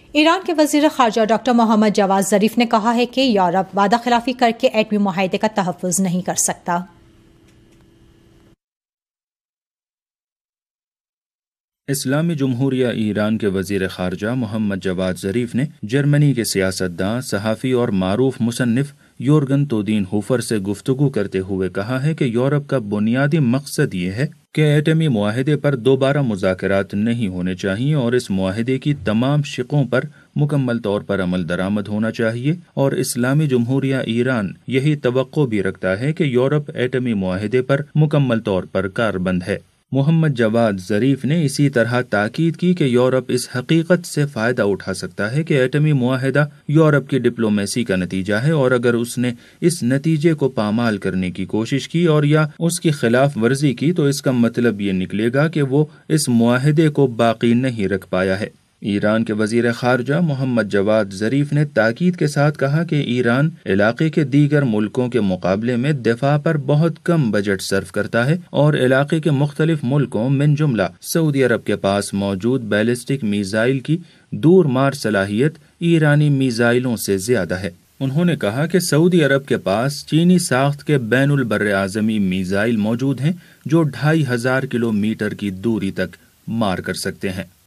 ایران کے وزیر خارجہ ڈاکٹر محمد جواد ظریف نے کہا ہے کہ یورپ وعدہ خلافی کر کے ایٹمی معاہدے کا تحفظ نہیں کر سکتا۔ اسلامی جمہوریہ ایران کے وزیر خارجہ محمد جواد ظریف نے جرمنی کے سیاستداں، صحافی اور معروف مصنف یورگن تودین ہوفر سے گفتگو کرتے ہوئے کہا ہے کہ یورپ کا بنیادی مقصد یہ ہے کہ ایٹمی معاہدے پر دوبارہ مذاکرات نہیں ہونے چاہیے اور اس معاہدے کی تمام شقوں پر مکمل طور پر عمل درآمد ہونا چاہیے، اور اسلامی جمہوریہ ایران یہی توقع بھی رکھتا ہے کہ یورپ ایٹمی معاہدے پر مکمل طور پر کاربند ہے۔ محمد جواد ظریف نے اسی طرح تاکید کی کہ یورپ اس حقیقت سے فائدہ اٹھا سکتا ہے کہ ایٹمی معاہدہ یورپ کی ڈپلومیسی کا نتیجہ ہے، اور اگر اس نے اس نتیجے کو پامال کرنے کی کوشش کی اور یا اس کی خلاف ورزی کی تو اس کا مطلب یہ نکلے گا کہ وہ اس معاہدے کو باقی نہیں رکھ پایا ہے۔ ایران کے وزیر خارجہ محمد جواد ظریف نے تاکید کے ساتھ کہا کہ ایران علاقے کے دیگر ملکوں کے مقابلے میں دفاع پر بہت کم بجٹ صرف کرتا ہے، اور علاقے کے مختلف ملکوں من جملہ سعودی عرب کے پاس موجود بیلسٹک میزائل کی دور مار صلاحیت ایرانی میزائلوں سے زیادہ ہے۔ انہوں نے کہا کہ سعودی عرب کے پاس چینی ساخت کے بین البراعظمی میزائل موجود ہیں جو 2500 کلومیٹر کی دوری تک مار کر سکتے ہیں۔